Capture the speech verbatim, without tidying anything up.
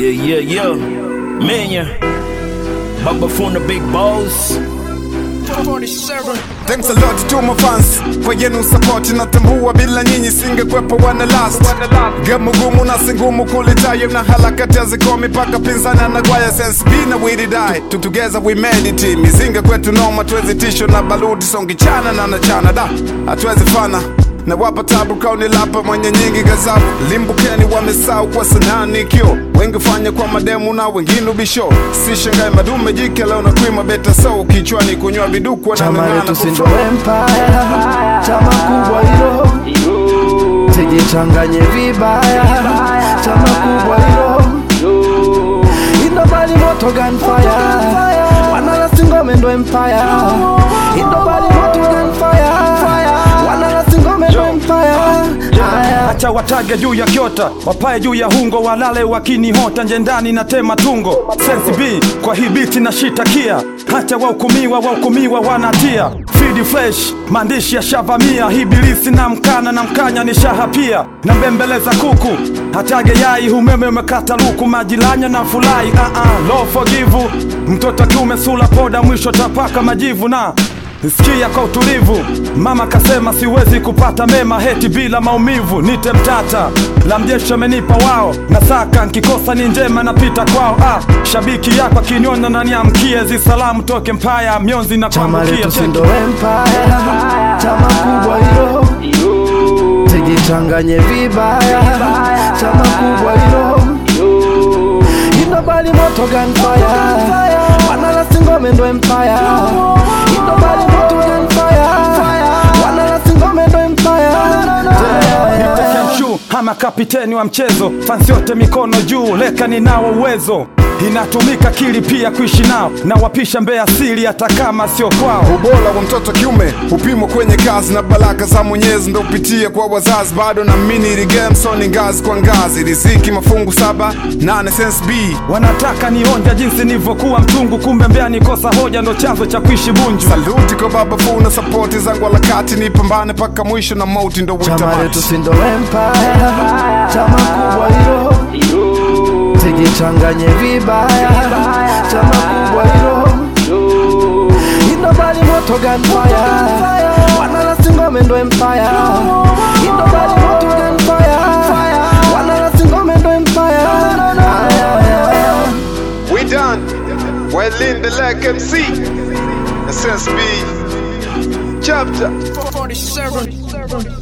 Yeah, yeah, yeah. Menya. Baba from the big boss. forty-seven. Thanks a lot to my fans kwa yenu support. Natambua bila nyinyi singekwepo wana last. Gamugumu na singumu kulitayo na halakati hazikomi paka pinzana na gwaya sense bina we did die. Together we made it. Mizinga kwetu noma tuwezi tisho na baludi songi chana na nachana da. Hatuwezi fana na wapa tabu kauni lapa mwenye nyingi gazabu. Limbukeni wamesau kwa sanani kio. Wengi fanya kwa mademu na wengine ubisho. Si shangai madume jike leo na kuima beta so. Kichwani kunywa viduku wa chama yetu sindo empire. Chama kubwa hilo sijichanganye vibaya. Chama kubwa hilo indobali moto gunfire. Wanala singome ndo empire. Indobali moto gunfire. Wanala singome ndo empire. Acha watage juu ya kyota, wapae juu ya hungo, walale wakini hota njendani na tema tungo. Sensi B, kwa hii biti na shitakia. Acha wahukumiwa, wahukumiwa wanatia. Feed fresh, maandishi ya shavamia. Hibilisi na mkana na mkanya ni shahapia. Na mbembeleza kuku, hatage yai humeme umekata luku. Majilanya na fulai, uh uh, low forgive. Mtoto kiume sula poda mwisho tapaka majivu na sikia kwa utulivu. Mama kasema siwezi kupata mema heti bila maumivu. Nite mtata, la mjesho amenipa wao. Nasaka nkikosa ni njema napita kwao. Ah, shabiki yako kiniona na niamkie. Zi salamu toke mpaya, mionzi na kwa mkia. Chama letu sindo empire. Chama kubwa hilo sijichanganye vibaya. Chama kubwa hilo indobali moto gunfire. Wanala singome ndo empire. Indobali moto gunfire. Wanala singome ndo empire. Nitekemshu hama kapiteni wa mchezo. Fansi yote mikono juu, leka ninao uwezo. Inatumika kili pia kuishi nao. Na wapisha mbea siri hata kama sio kwao. Ubola wa mtoto kiume upimo kwenye kazi. Na baraka za Mwenyezi ndo upitia kwa wazazi. Bado na mini ili game so ni ngazi kwa ngazi. Riziki mafungu saba, nane sense B. Wanataka nionja jinsi nivyokuwa mtungu. Kumbe mbea nikosa hoja ndo chanzo cha kuishi bunju. Saluti kwa baba funa supporti zangu walakati. Nipambane paka mwisho na mauti ndo wita chama letu sindo empire. Chama kubwa hilo sijichanganye vibaya. Chama kubwa hilo indobali moto gunfire. Wanala singome ndo empire. Indobali moto gunfire. Wanala singome ndo empire. We done. Well in the like M C the sense B chapter forty-seven.